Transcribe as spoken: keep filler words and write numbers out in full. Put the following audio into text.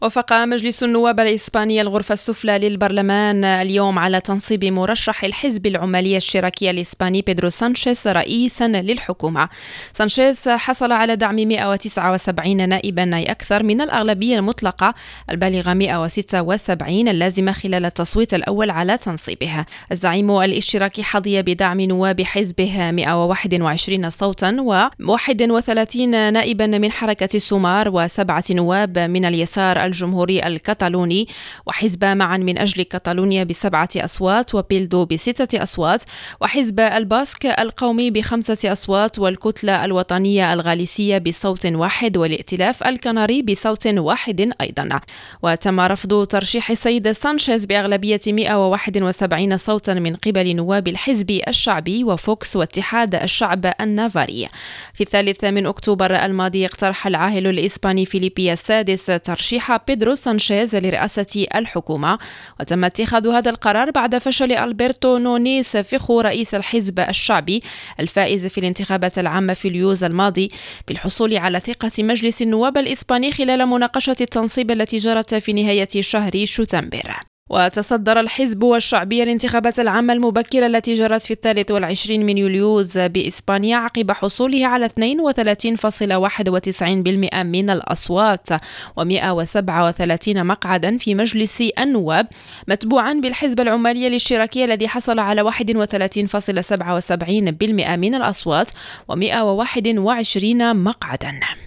وافق مجلس النواب الإسباني الغرفة السفلى للبرلمان اليوم على تنصيب مرشح الحزب العمالي الاشتراكي الإسباني بيدرو سانشيز رئيسا للحكومة. سانشيز حصل على دعم مئة وتسعة وسبعين نائبا، أي أكثر من الأغلبية المطلقة البالغة مئة وستة وسبعين اللازمة خلال التصويت الأول على تنصيبه. الزعيم الاشتراكي حظي بدعم نواب حزبه مئة وواحد وعشرين صوتا وواحد وثلاثين نائبا من حركة السمار وسبعة نواب من اليسار الجمهوري الكتالوني وحزب معا من أجل كتالونيا بسبعة أصوات وبيلدو بستة أصوات وحزب الباسك القومي بخمسة أصوات والكتلة الوطنية الغاليسية بصوت واحد والائتلاف الكناري بصوت واحد أيضا. وتم رفض ترشيح السيد سانشيز بأغلبية مئة وواحد وسبعين صوتا من قبل نواب الحزب الشعبي وفوكس واتحاد الشعب النافاري. في الثالث من أكتوبر الماضي اقترح العاهل الإسباني فيليبي السادس ترشيح بيدرو سانشيز لرئاسة الحكومة، وتم اتخاذ هذا القرار بعد فشل ألبرتو نونيس فيخو رئيس الحزب الشعبي الفائز في الانتخابات العامة في اليوز الماضي بالحصول على ثقة مجلس النواب الإسباني خلال مناقشة التنصيب التي جرت في نهاية شهر شتنبر. وتصدر الحزب الشعبي الانتخابات العامة المبكرة التي جرت في الثالث والعشرين من يوليوز بإسبانيا عقب حصوله على اثنين وثلاثين فاصلة واحد وتسعين بالمئة من الأصوات ومئة وسبعة وثلاثين مقعدا في مجلس النواب، متبوعا بالحزب العمالي الاشتراكي الذي حصل على واحد وثلاثين فاصلة سبعة وسبعين بالمئة من الأصوات ومئة وواحد وعشرين مقعدا.